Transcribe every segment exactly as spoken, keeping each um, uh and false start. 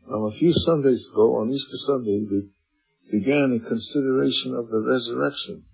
Now, a few Sundays ago, on Easter Sunday, we began a consideration of the resurrection.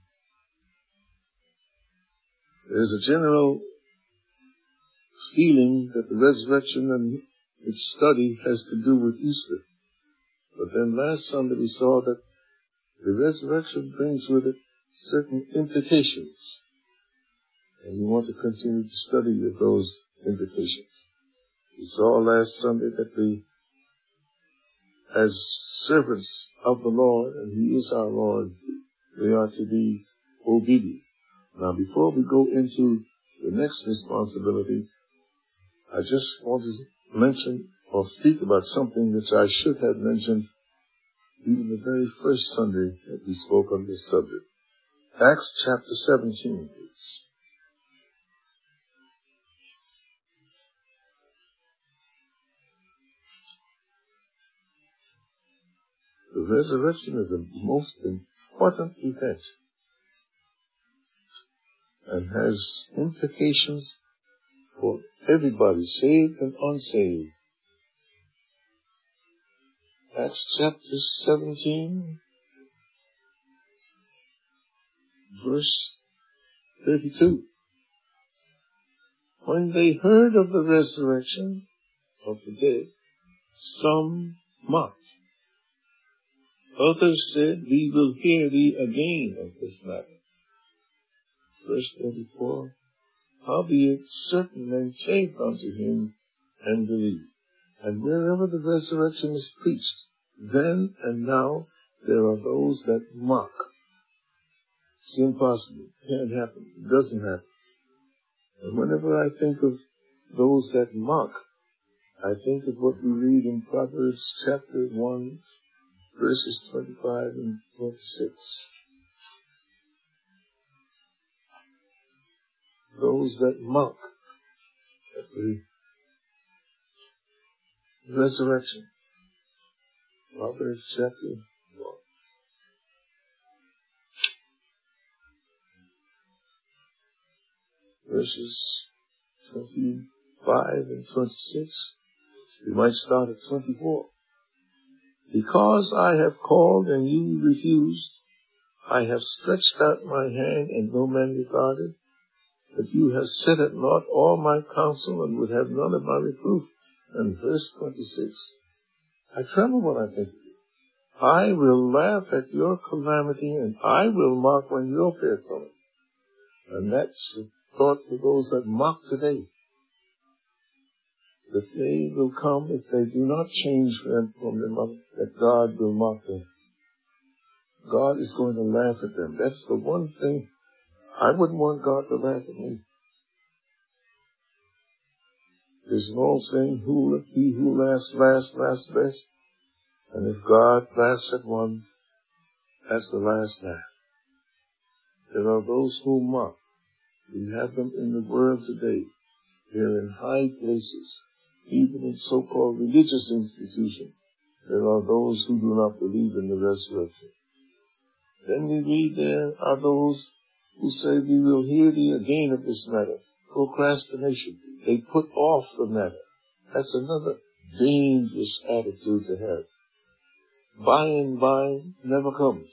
There's a general feeling that the resurrection and its study has to do with Easter. But then last Sunday we saw that the resurrection brings with it certain implications. And we want to continue to study those implications. We saw last Sunday that we, as servants of the Lord, and He is our Lord, we are to be obedient. Now, before we go into the next responsibility, I just want to mention or speak about something which I should have mentioned even the very first Sunday that we spoke on this subject. Acts chapter seventeen, please. The resurrection is a most important event and has implications for everybody, saved and unsaved. Acts chapter seventeen, verse thirty-two. When they heard of the resurrection of the dead, some mocked. Others said, we will hear thee again of this matter. Verse thirty-four. Howbeit certain men came unto him and believed. And wherever the resurrection is preached, then and now there are those that mock. It's impossible. It can't happen. It doesn't happen. And whenever I think of those that mock, I think of what we read in Proverbs chapter one, verses twenty-five and twenty-six. Those that mock at the resurrection. Proverbs chapter one. Verses twenty-five and twenty-six. We might start at twenty-four. Because I have called and you refused, I have stretched out my hand and no man regarded, but you have set at naught all my counsel and would have none of my reproof. And verse twenty-six, I tremble when I think of you. I will laugh at your calamity and I will mock when your fear cometh. And that's the thought for those that mock today. That they will come, if they do not change them from their mock, that God will mock them. God is going to laugh at them. That's the one thing. I wouldn't want God to laugh at me. There's an old saying, who, he who laughs last, laughs best. And if God laughs at one, that's the last laugh. There are those who mock. We have them in the world today. They're in high places, even in so-called religious institutions. There are those who do not believe in the resurrection. Then we read there are those who say, we will hear thee again of this matter. Procrastination. They put off the matter. That's another dangerous attitude to have. By and by never comes.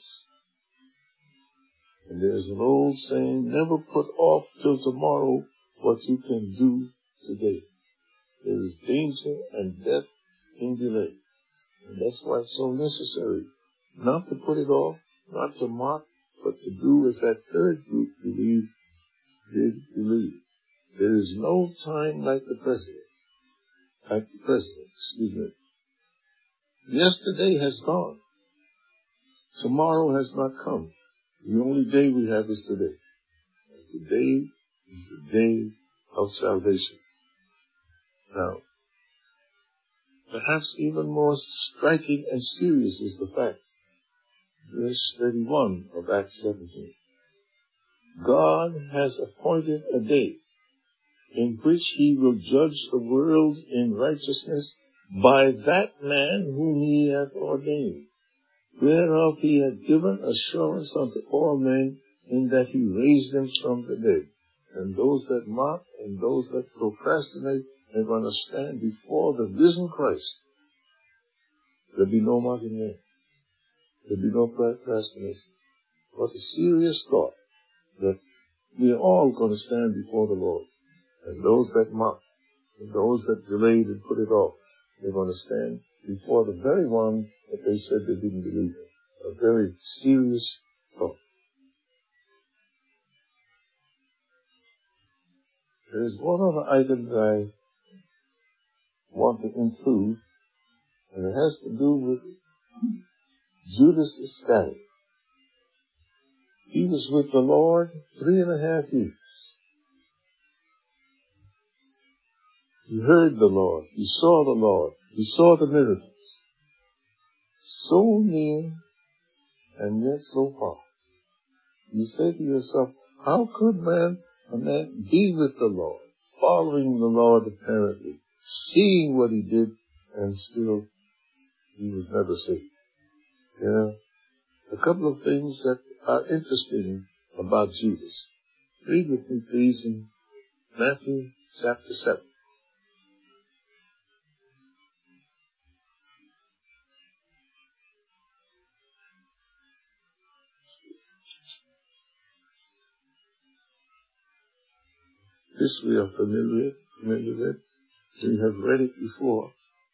And there's an old saying, never put off till tomorrow what you can do today. There is danger and death in delay. And that's why it's so necessary not to put it off, not to mock, but to do as that third group believed, did believe. There is no time like the present. Like the present, excuse me. Yesterday has gone. Tomorrow has not come. The only day we have is today. And today is the day of salvation. Now, perhaps even more striking and serious is the fact, verse thirty-one of Acts seventeen. God has appointed a day in which he will judge the world in righteousness by that man whom he hath ordained, whereof he hath given assurance unto all men, in that he raised them from the dead. And those that mock and those that procrastinate are going to stand before the risen Christ. There'll be no mocking there. There'll be no procrastination. What a serious thought that we are all going to stand before the Lord. And those that mock, and those that delayed and put it off, they're going to stand before the very one that they said they didn't believe in. A very serious thought. There is one other item that I want to include, and it has to do with Judas Iscariot. He was with the Lord three and a half years. He heard the Lord. He saw the Lord. He saw the miracles. So near and yet so far. You say to yourself, how could man, a man be with the Lord, following the Lord apparently, seeing what he did, and still he was never saved? You know, a couple of things that are interesting about Judas. Read with me, please, in Matthew chapter seven. This we are familiar, familiar with. We have read it before.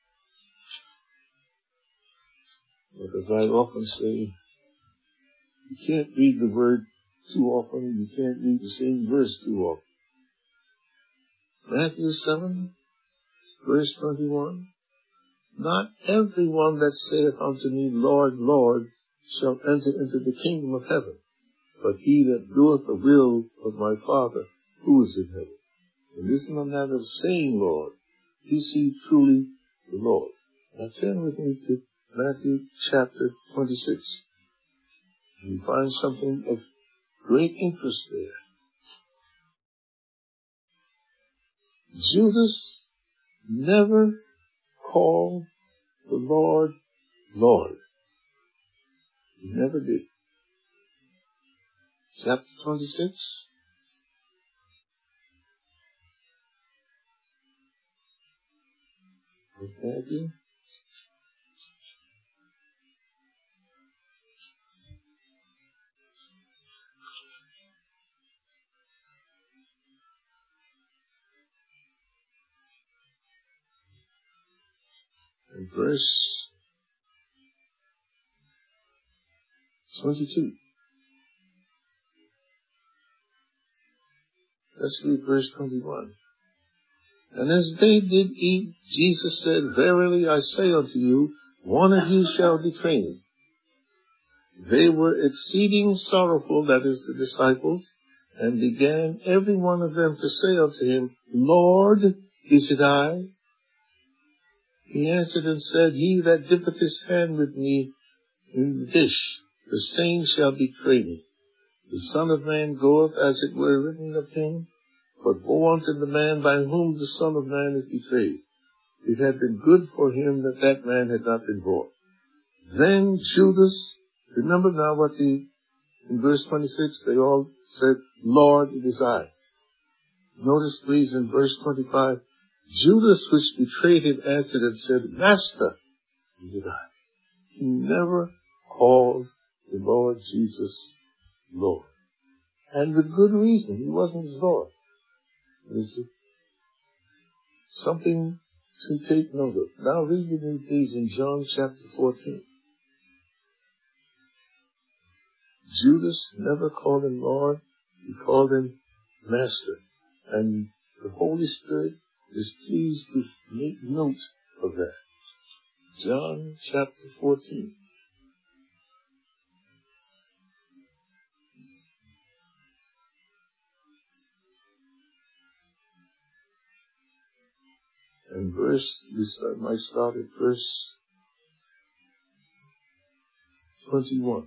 But as I often say, you can't read the word too often. You can't read the same verse too often. Matthew seven, verse twenty-one. Not everyone that saith unto me, Lord, Lord, shall enter into the kingdom of heaven, but he that doeth the will of my Father who is in heaven. And this is not a matter of saying Lord. He sees truly the Lord. Now turn with me to Matthew chapter twenty-six. You find something of great interest there. Judas never called the Lord, Lord. He never did. Chapter twenty-six. Matthew. And verse twenty-two. Let's read verse twenty-one. And as they did eat, Jesus said, Verily I say unto you, one of you shall betray me. They were exceeding sorrowful, that is, the disciples, and began every one of them to say unto him, Lord, is it I? He answered and said, He that dippeth his hand with me in the dish, the same shall betray me. The Son of Man goeth, as it were written of him, but woe unto the man by whom the Son of Man is betrayed. It had been good for him that that man had not been born. Then Judas, remember now what the, in verse twenty-six, they all said, Lord, it is I. Notice please in verse twenty-five, Judas, which betrayed him, answered and said, Master, is it I? He never called the Lord Jesus Lord. And with good reason. He wasn't his Lord. Is it something to take note of? Now read with me, please, in John chapter fourteen. Judas never called him Lord. He called him Master. And the Holy Spirit is pleased to make note of that. John chapter fourteen. And verse, we start, might start at verse twenty-one.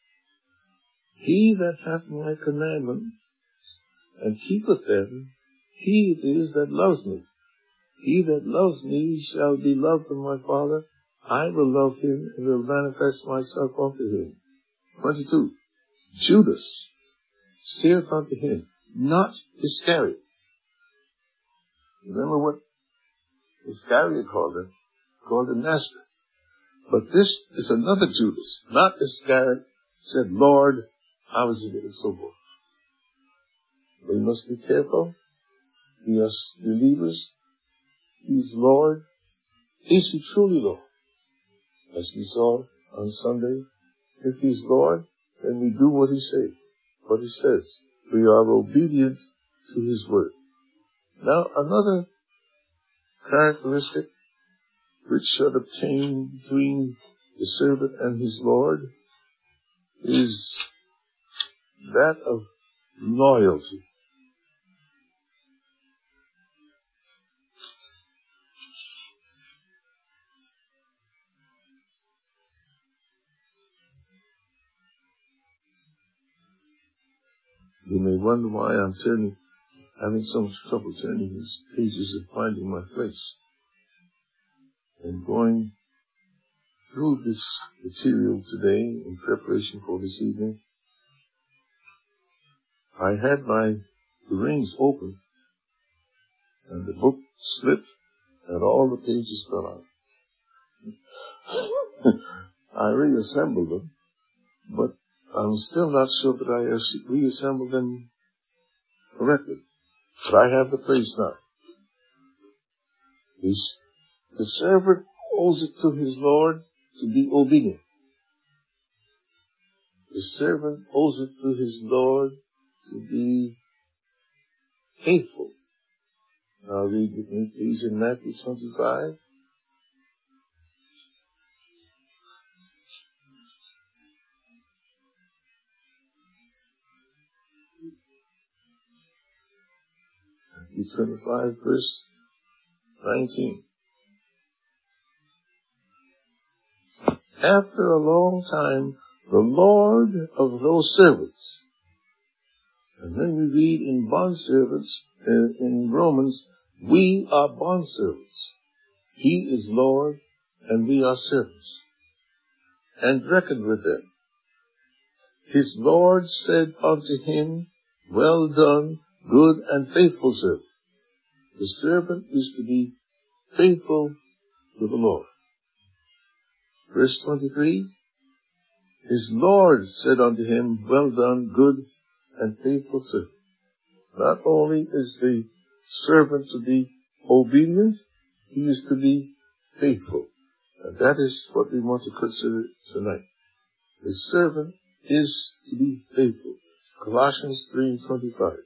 He that hath my commandment and keepeth them, he it is that loves me. He that loves me shall be loved of my Father. I will love him and will manifest myself unto him. twenty-two. Judas saith unto him, not Iscariot. Remember what Iscariot called him? Called him Master. But this is another Judas, not Iscariot, said, Lord, how is it and so forth. We must be careful. We are believers. He is Lord. Is he truly Lord? As we saw on Sunday, if he's Lord, then we do what he says, what he says. We are obedient to his word. Now, another characteristic which should obtain between the servant and his Lord is that of loyalty. You may wonder why I'm turning, having so much trouble turning these pages and finding my place. And going through this material today in preparation for this evening, I had my the rings open and the book slipped and all the pages fell out. I reassembled them, but I'm still not sure that I reassembled them correctly. But I have the place now. This, the servant owes it to his Lord to be obedient. The servant owes it to his Lord to be faithful. Now read with me, please, in Matthew twenty-five. Matthew twenty-five, verse nineteen. After a long time, the Lord of those servants, and then we read in bondservants, uh, in Romans, we are bondservants. He is Lord, and we are servants, and reckoned with them. His Lord said unto him, well done, good and faithful servant. The servant is to be faithful to the Lord. Verse twenty-three, his Lord said unto him, well done, good and faithful servant. Not only is the servant to be obedient, he is to be faithful. And that is what we want to consider tonight. The servant is to be faithful. Colossians three twenty-five.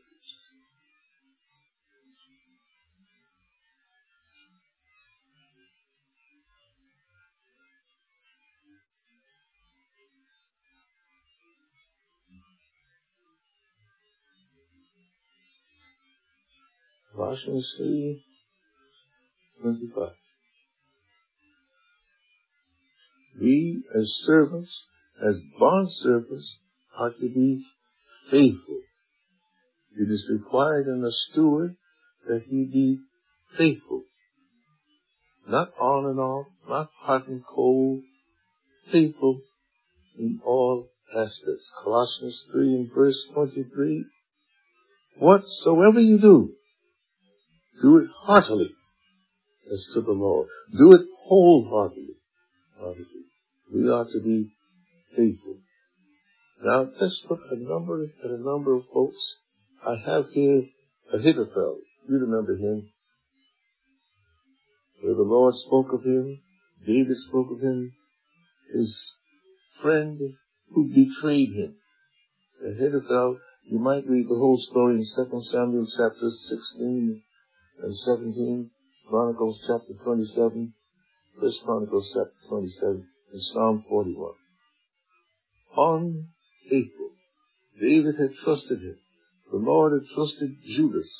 Colossians three twenty-five. We as servants, as bondservants, are to be faithful. It is required in a steward that he be faithful. Not on and off, not hot and cold, faithful in all aspects. Colossians three and verse twenty-three. Whatsoever you do, do it heartily as to the Lord. Do it wholeheartedly. Heartedly. We are to be faithful. Now let's look at a number at a number of folks. I have here Ahithophel. You remember him. Where the Lord spoke of him, David spoke of him, his friend who betrayed him. Ahithophel, you might read the whole story in Second Samuel chapters sixteen and seventeen, Chronicles chapter twenty-seven, First Chronicles chapter twenty-seven, and Psalm forty-one. Unfaithful. David had trusted him. The Lord had trusted Judas.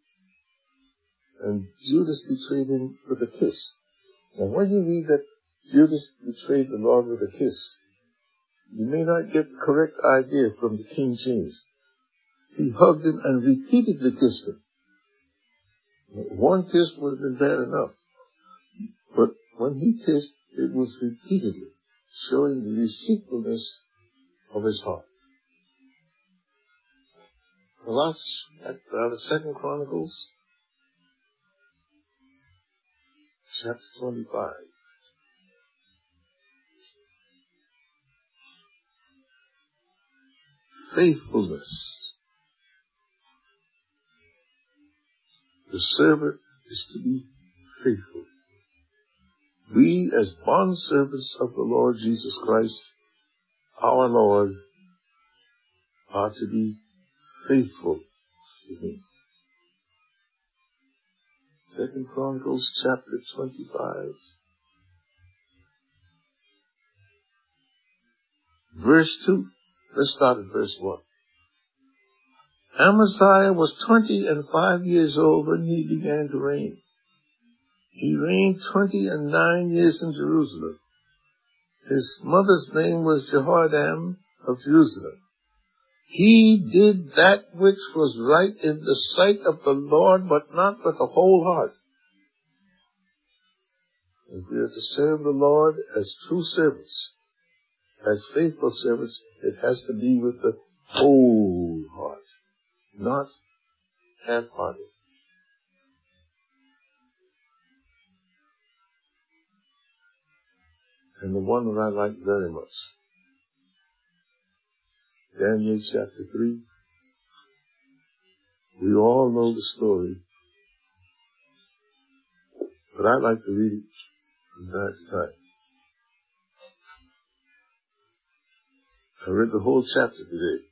And Judas betrayed him with a kiss. Now when you read that Judas betrayed the Lord with a kiss, you may not get the correct idea from the King James. He hugged him and repeatedly kissed him. One kiss would have been bad enough. But when he kissed, it was repeatedly, showing the deceitfulness of his heart. The last, at uh, the Second Chronicles, chapter twenty-five. faithfulness. The servant is to be faithful. We, as bondservants of the Lord Jesus Christ, our Lord, are to be faithful to Him. Second Chronicles chapter twenty-five, verse two. Let's start at verse one. Amaziah was twenty and five years old when he began to reign. He reigned twenty and nine years in Jerusalem. His mother's name was Jehoiadam of Jerusalem. He did that which was right in the sight of the Lord, but not with a whole heart. If we are to serve the Lord as true servants, as faithful servants, it has to be with the whole heart, not half-hearted. And the one that I like very much, Daniel chapter three. We all know the story, but I like to read it from time to time. I read the whole chapter today.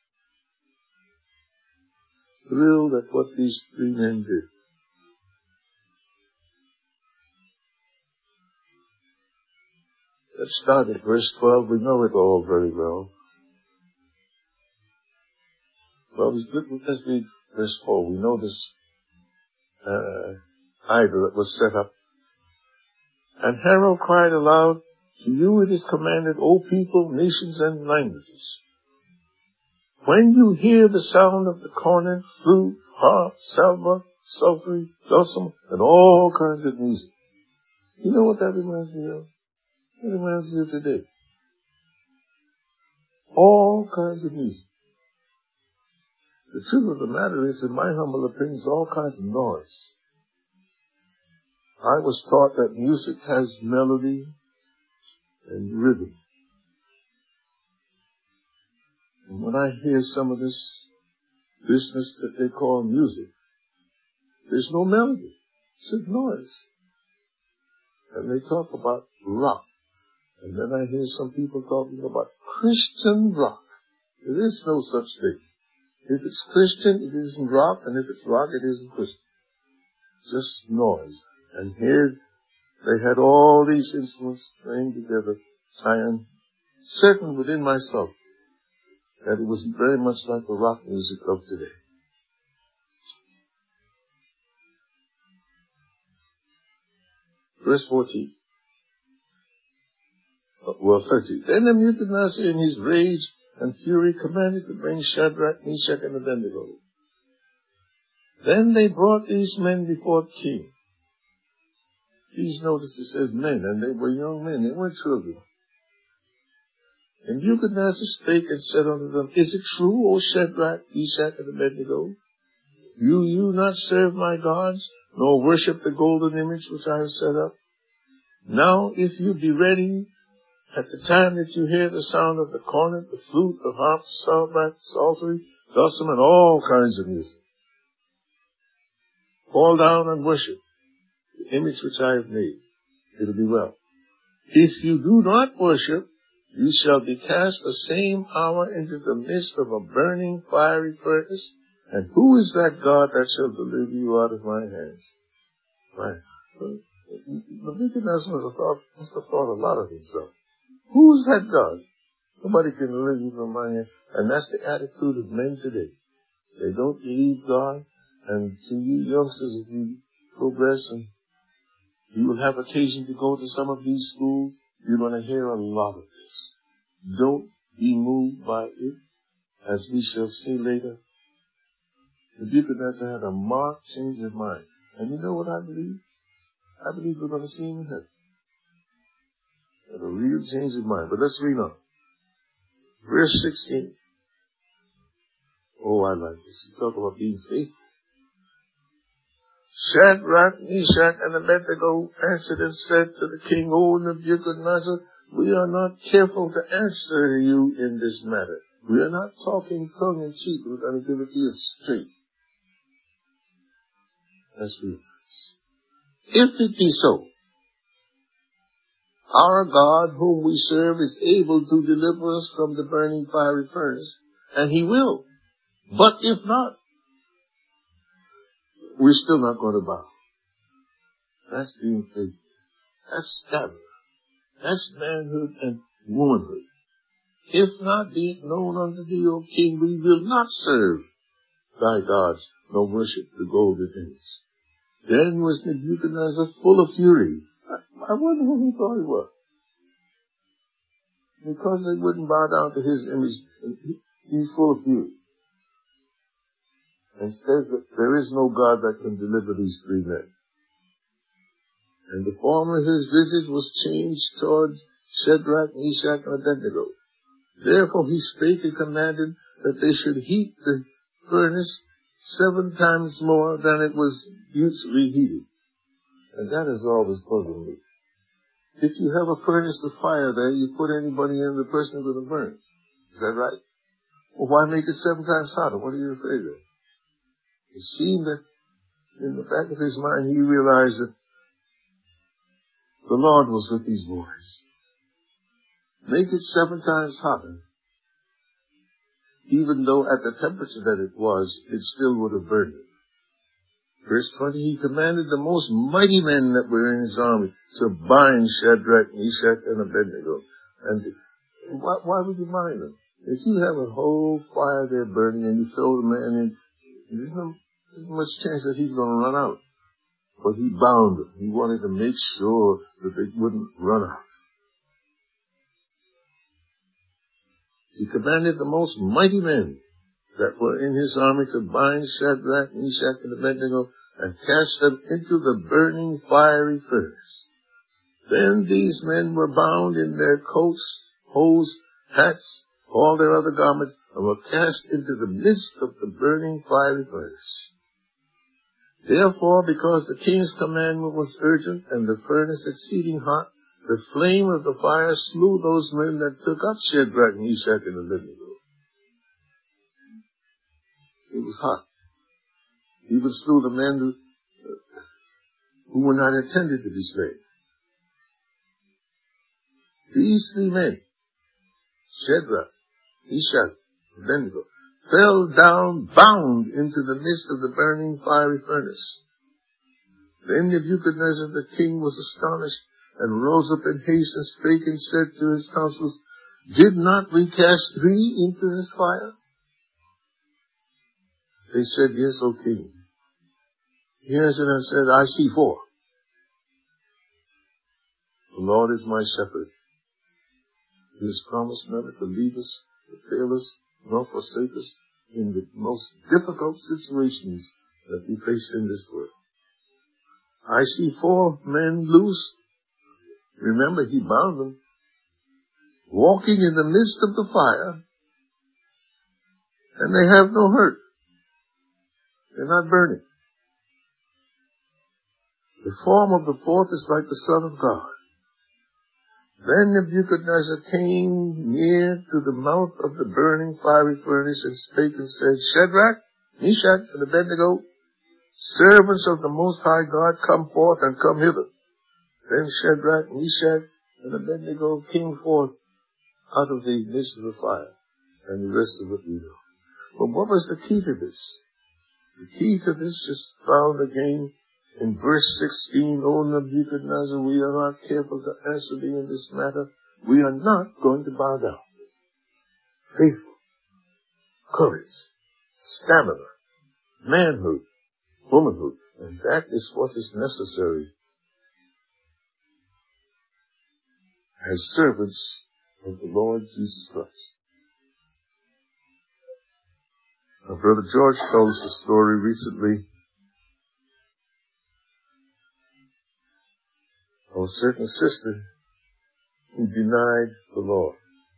Thrilled at what these three men did. Let's start at verse twelve. We know it all very well. Well, let's read verse four. We know this uh, idol that was set up. And Harold cried aloud, to you it is commanded, O people, nations, and languages. When you hear the sound of the cornet, flute, harp, salva, psaltery, dulcimer, and all kinds of music. You know what that reminds me of? It reminds me of today. All kinds of music. The truth of the matter is, in my humble opinion, it's all kinds of noise. I was taught that music has melody and rhythm. And when I hear some of this business that they call music, there's no melody. It's just noise. And they talk about rock. And then I hear some people talking about Christian rock. There is no such thing. If it's Christian, it isn't rock, and if it's rock, it isn't Christian. Just noise. And here they had all these instruments playing together. I am certain within myself that it was very much like the rock music of today. Verse fourteen. Well, thirteen. Then Nebuchadnezzar in his rage and fury commanded to bring Shadrach, Meshach, and Abednego. Then they brought these men before the king. Please notice it says men, and they were young men. They weren't children. And Nebuchadnezzar spake and said unto them, Is it true, O Shadrach, Meshach, and Abednego? You, you not serve my gods, nor worship the golden image which I have set up? Now, if you be ready, at the time that you hear the sound of the cornet, the flute, the harp, psaltery, psaltery, dulcimer, and all kinds of music, fall down and worship the image which I have made. It'll be well. If you do not worship, you shall be cast the same hour into the midst of a burning fiery furnace. And who is that God that shall deliver you out of my hands? My, Nebuchadnezzar must have thought, must have thought a lot of himself. Who is that God? Nobody can deliver you from my hand. And that's the attitude of men today. They don't believe God. And to you youngsters, as you progress and you will have occasion to go to some of these schools, you're going to hear a lot of this. Don't be moved by it, as we shall see later. Nebuchadnezzar had a marked change of mind. And you know what I believe? I believe we're going to see him in heaven. Had a real change of mind. But let's read on. Verse sixteen. Oh, I like this. You talk about being faithful. Shadrach, Meshach, and Abednego answered and said to the king, O Nebuchadnezzar, we are not careful to answer you in this matter. We are not talking tongue in cheek. We're going to give it to you straight. Let's realize. If it be so, our God whom we serve is able to deliver us from the burning fiery furnace, and He will. But if not, we're still not going to bow. That's being faithful. That's stamina. That's manhood and womanhood. If not, be it known unto thee, O King, we will not serve thy gods, nor worship the golden image. Then was Nebuchadnezzar full of fury. I, I wonder who he thought he was. Because they wouldn't bow down to his image, he's full of fury. And says that there is no God that can deliver these three men. And the form of his visage was changed toward Shadrach, Meshach, and Abednego. Therefore he spake and commanded that they should heat the furnace seven times more than it was usually heated. And that has always puzzled me. If you have a furnace of fire there, you put anybody in, the person is going to burn. Is that right? Well, why make it seven times hotter? What are you afraid of? It seemed that in the back of his mind he realized that the Lord was with these boys. Make it seven times hotter. Even though at the temperature that it was, it still would have burned it. Verse twenty, he commanded the most mighty men that were in his army to bind Shadrach, Meshach, and Abednego. And why, why would you bind them? If you have a whole fire there burning and you throw the man in, there's no, there's much chance that he's going to run out. But he bound them. He wanted to make sure that they wouldn't run out. He commanded the most mighty men that were in his army to bind Shadrach, Meshach, and Abednego and cast them into the burning fiery furnace. Then these men were bound in their coats, hose, hats, all their other garments, and were cast into the midst of the burning fiery furnace. Therefore, because the king's commandment was urgent and the furnace exceeding hot, the flame of the fire slew those men that took up Shadrach, Meshach, and Abednego. It was hot. Even slew the men who, uh, who were not intended to be slain. These three men, Shadrach, Meshach, and Abednego, fell down bound into the midst of the burning fiery furnace. Then Nebuchadnezzar the king was astonished and rose up in haste and spake and said to his counselors, did not we cast three into this fire? They said, yes, O king. He answered and said, I see four. The Lord is my shepherd. He has promised never to leave us, to fail us, nor forsake us in the most difficult situations that we face in this world. I see four men loose. Remember, he bound them, walking in the midst of the fire, and they have no hurt. They're not burning. The form of the fourth is like the Son of God. Then Nebuchadnezzar came near to the mouth of the burning fiery furnace and spake and said, Shadrach, Meshach, and Abednego, servants of the Most High God, come forth and come hither. Then Shadrach, Meshach, and Abednego came forth out of the midst of the fire. And the rest of it we know. But what was the key to this? The key to this is found again in verse sixteen, O Nebuchadnezzar, we are not careful to answer thee in this matter. We are not going to bow down. Faithful, courage, stamina, manhood, womanhood, and that is what is necessary as servants of the Lord Jesus Christ. Now, Brother George told us a story recently of a certain sister who denied the Lord.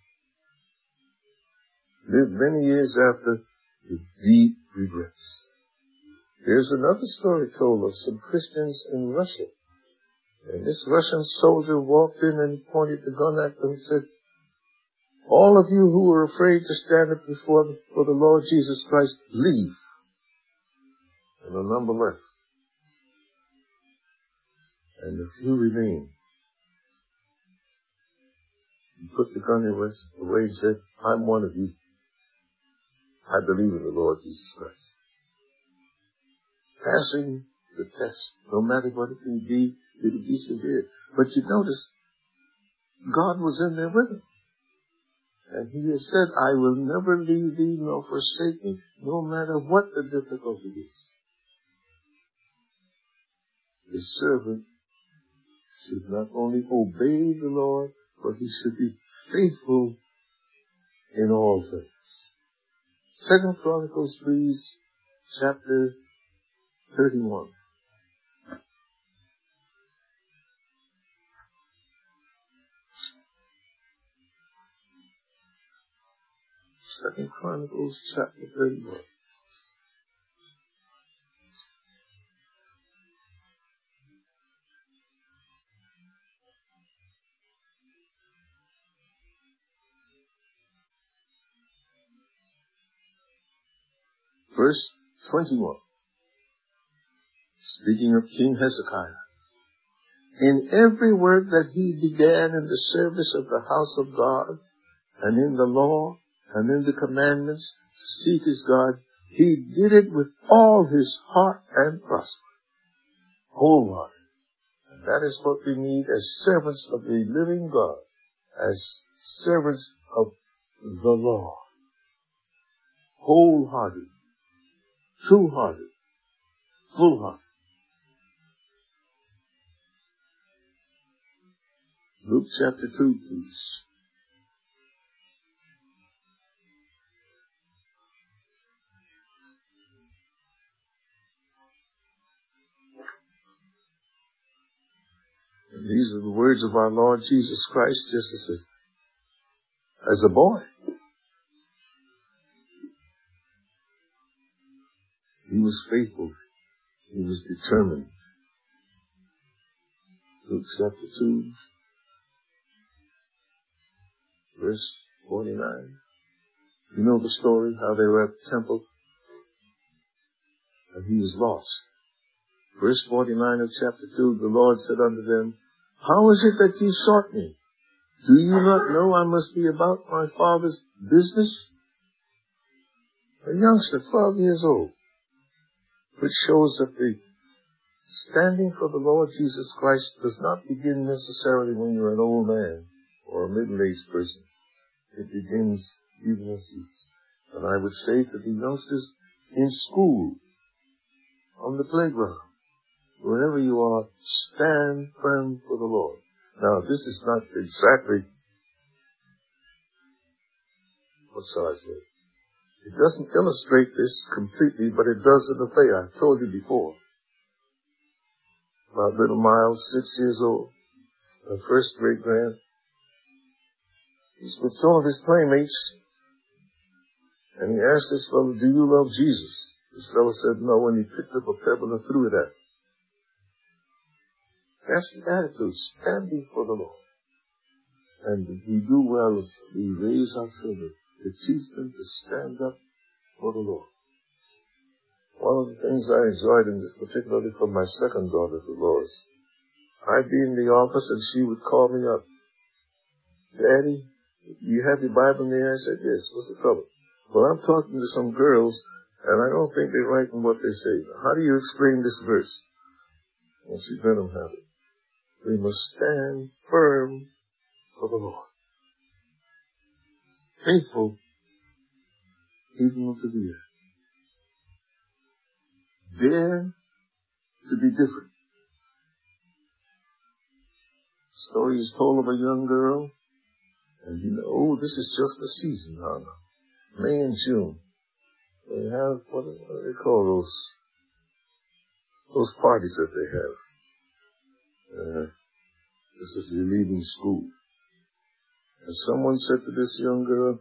Lived many years after with deep regrets. There's another story told of some Christians in Russia. And this Russian soldier walked in and pointed the gun at them and said, All of you who are afraid to stand up before the, for the Lord Jesus Christ, leave. And a number left. And a few remain. He put the gun away and said, I'm one of you. I believe in the Lord Jesus Christ. Passing the test, no matter what it may be, it'll be severe. But you notice, God was in there with him. And he has said, I will never leave thee nor forsake thee, no matter what the difficulty is. His servant should not only obey the Lord, but he should be faithful in all things. Second Chronicles three, chapter thirty-one. Second Chronicles chapter thirty-one. Verse twenty-one. Speaking of King Hezekiah. In every work that he began in the service of the house of God, and in the law, and in the commandments, to seek his God, he did it with all his heart and prosper. Wholehearted. And that is what we need as servants of the living God, as servants of the law. Wholehearted. True-hearted, full-hearted. Luke chapter two, please. And these are the words of our Lord Jesus Christ, just as a, as a boy. He was faithful. He was determined. Luke chapter two, verse forty-nine. You know the story, how they were at the temple, and he was lost. Verse forty-nine of chapter two, the Lord said unto them, how is it that ye sought me? Do you not know I must be about my Father's business? A youngster, twelve years old. Which shows that the standing for the Lord Jesus Christ does not begin necessarily when you're an old man or a middle-aged person. It begins even as youth. And I would say to the youngsters in school, on the playground, wherever you are, stand firm for the Lord. Now, this is not exactly, what shall I say? It doesn't illustrate this completely, but it does in a way. I told you before. About little Miles, six years old, a first grade grad. He's with some of his playmates, and he asked this fellow, do you love Jesus? This fellow said no, and he picked up a pebble and threw it at him. That's the attitude, standing for the Lord. And we do well as we raise our children to teach them to stand up for the Lord. One of the things I enjoyed in this, particularly from my second daughter, Dolores, I'd be in the office and she would call me up. Daddy, you have your Bible in there? I said, yes. What's the trouble? Well, I'm talking to some girls and I don't think they're right in what they say. How do you explain this verse? Well, she let them have it. We must stand firm for the Lord. Faithful even unto the end. Dare to be different. The story is told of a young girl, and you know, oh, this is just the season now. May and June. They have, what do they call those, those parties that they have. Uh, this is you're leaving school. And someone said to this young girl,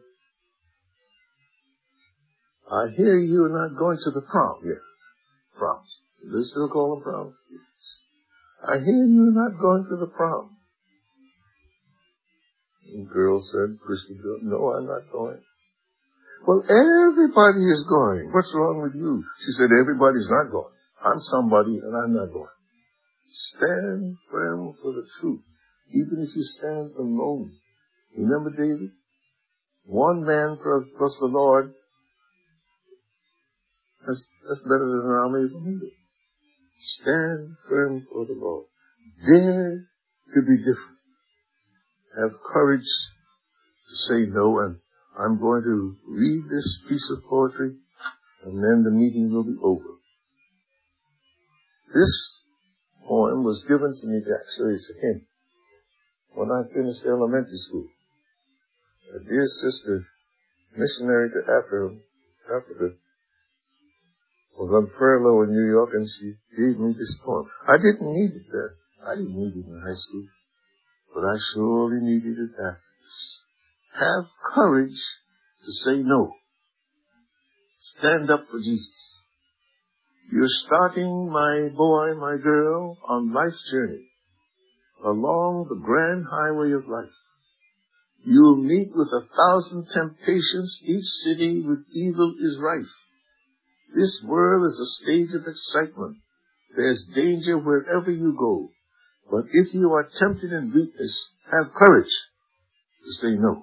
I hear you're not going to the prom. Yeah, prom. Do they still call them prom? Yes. I hear you're not going to the prom. And the girl said, Christian girl, no, I'm not going. Well, everybody is going. What's wrong with you? She said, everybody's not going. I'm somebody and I'm not going. Stand firm for the truth, even if you stand alone. Remember David? One man plus the Lord. That's, that's better than an army of a hundred. Stand firm for the Lord. Dare to be different. Have courage to say no, and I'm going to read this piece of poetry, and then the meeting will be over. This poem was given to me, actually it's a hymn, when I finished elementary school. A dear sister, missionary to Africa, Africa, was on furlough in New York, and she gave me this poem. I didn't need it then. I didn't need it in high school, but I surely needed it after this. Have courage to say no. Stand up for Jesus. You're starting, my boy, my girl, on life's journey, along the grand highway of life. You'll meet with a thousand temptations. Each city with evil is rife. This world is a stage of excitement. There's danger wherever you go. But if you are tempted in weakness, have courage to say no.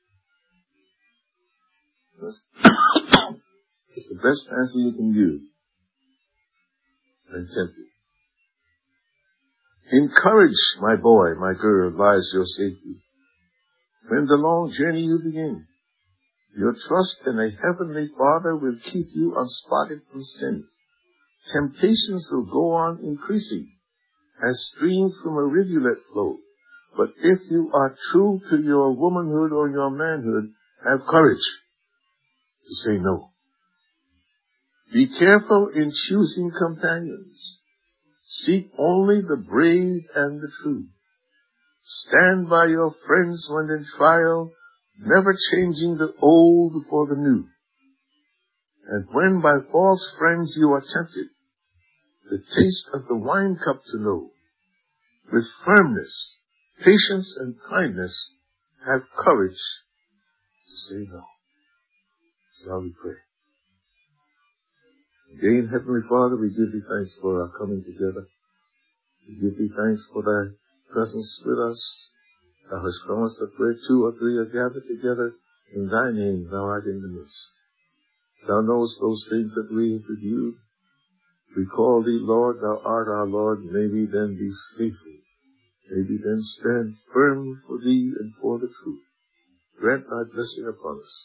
That's it's the best answer you can give when tempted. In courage, my boy, my girl, lies your safety. When the long journey you begin, your trust in a heavenly Father will keep you unspotted from sin. Temptations will go on increasing as streams from a rivulet flow. But if you are true to your womanhood or your manhood, have courage to say no. Be careful in choosing companions. Seek only the brave and the true. Stand by your friends when in trial, never changing the old for the new. And when by false friends you are tempted, the taste of the wine cup to know, with firmness, patience, and kindness, have courage to say no. Shall we pray? Again, Heavenly Father, we give thee thanks for our coming together. We give thee thanks for thy presence with us. Thou hast promised that where two or three are gathered together, in thy name thou art in the midst. Thou knowest those things that we have reviewed. We call thee Lord, thou art our Lord. May we then be faithful. May we then stand firm for thee and for the truth. Grant thy blessing upon us.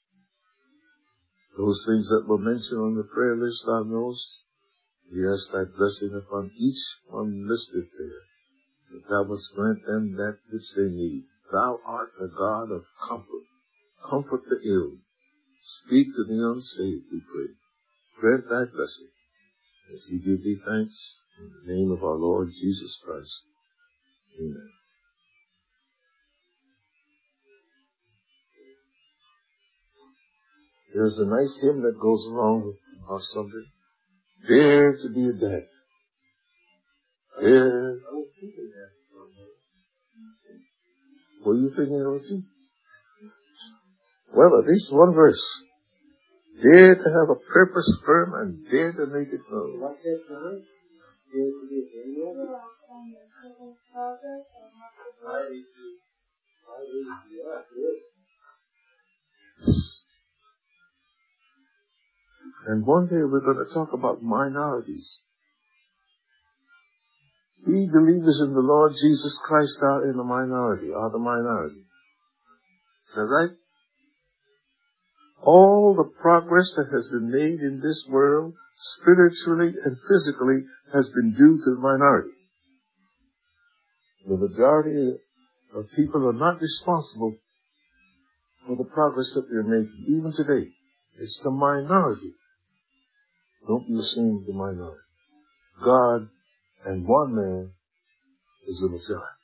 Those things that were mentioned on the prayer list, thou knowest. We ask thy blessing upon each one listed there, that thou must grant them that which they need. Thou art a God of comfort. Comfort the ill. Speak to the unsaved, we pray. Grant thy blessing, as we give thee thanks in the name of our Lord Jesus Christ. Amen. There's a nice hymn that goes along with our subject. Dare to be a dad. Dare. Were you thinking of it? Well, at least one verse. Dare to have a purpose firm and dare to make it known. What's that, John? Dare to be a dad? And one day we're going to talk about minorities. We believers in the Lord Jesus Christ are in the minority, are the minority. Is that right? All the progress that has been made in this world, spiritually and physically, has been due to the minority. The majority of people are not responsible for the progress that we're making, even today. It's the minority. Don't be ashamed of the minority. God and one man is the majority.